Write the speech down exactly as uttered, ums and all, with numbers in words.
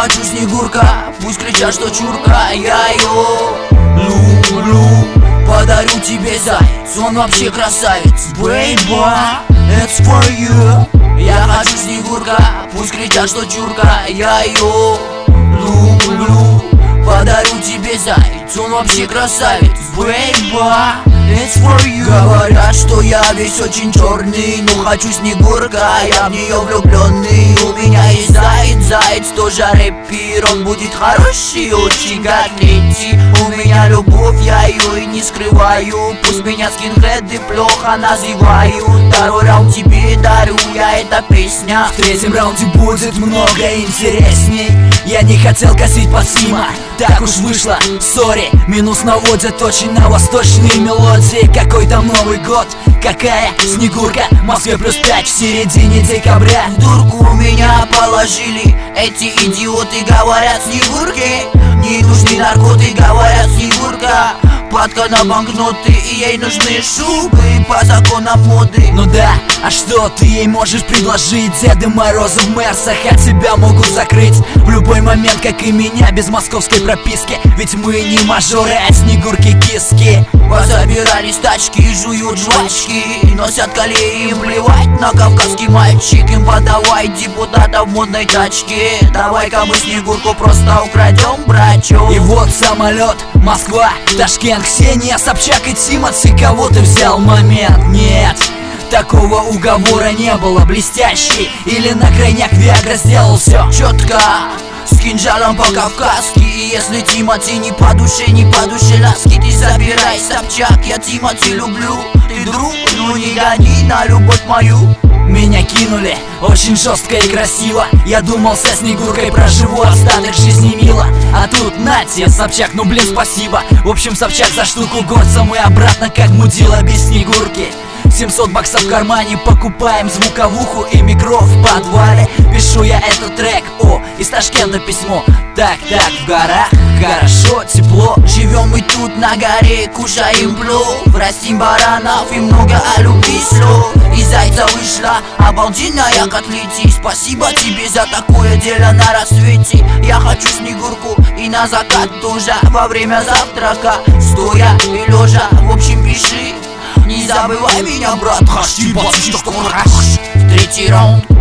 хочу Снегурка, пусть кричат, что чурка. Я ее люблю, подарю тебе заяц, он вообще красавец. Baby, it's for you. Я хочу Снегурка, пусть кричат, что чурка. Я ее люблю, подарю тебе заяц, он вообще красавец. Baby, it's for you. Говорят, что я весь очень черный, но хочу Снегурка, я в нее влюбленный. У меня есть заяц, заяц тоже рэпер, он будет хороший, очень как третий. У меня любовь, я ее и не скрываю, пусть меня скинхеды плохо называют. Второй раунд тебе дарю, я эта песня. В третьем раунде будет много интересней. Я не хотел косить по Сима, так уж вышло, сори. Минус наводят очень на восточные мелодии. Какой там Новый год, какая Снегурка, в Москве плюс пять в середине декабря. В дурку меня положили эти идиоты, говорят Снегурки не нужны наркоты, говорят Снегурка падка на банкноты, и ей нужны шубы по законам моды. Ну да, а что ты ей можешь предложить? Деды Морозы в Мерсах от тебя могут закрыть в любой момент, как и меня, без московской прописки. Ведь мы не мажоры, а Снегурки киски. Позабирались тачки, жуют жвачки, носят колеи, им плевать на кавказский мальчик. Им подавай депутата в модной тачке. Давай-ка мы Снегурку просто украдем, братчу. И вот самолет, Москва, Ташкент, Ксения Собчак и Тимати. Кого ты взял момент? Нет, такого уговора не было. Блестящий или на крайняк Виагра сделал все четко, с кинжалом по-кавказски. И если Тимати не по душе, не по душе ласки, ты забирай Собчак, я Тимати люблю. Ты друг, ну не гони на любовь мою. Меня кинули очень жестко и красиво. Я думал, со Снегуркой проживу остаток жизни мило. А тут на тебе, Собчак, ну блин, спасибо. В общем, Собчак за штуку горца, мы обратно как мудила без Снегурки. семьсот баксов в кармане, покупаем звуковуху и микро в подвале. Пишу я этот трек, о, из Ташкента письмо. Так, так, в горах хорошо, тепло. Живем мы тут на горе, кушаем плов, растим баранов и много о любви слов. Из зайца вышла обалденная котлети. Спасибо тебе за такое дело на рассвете. Я хочу Снегурку и на закат тоже, во время завтрака, стоя и лежа. В общем, пиши, не забывай меня, брат. Третий раунд.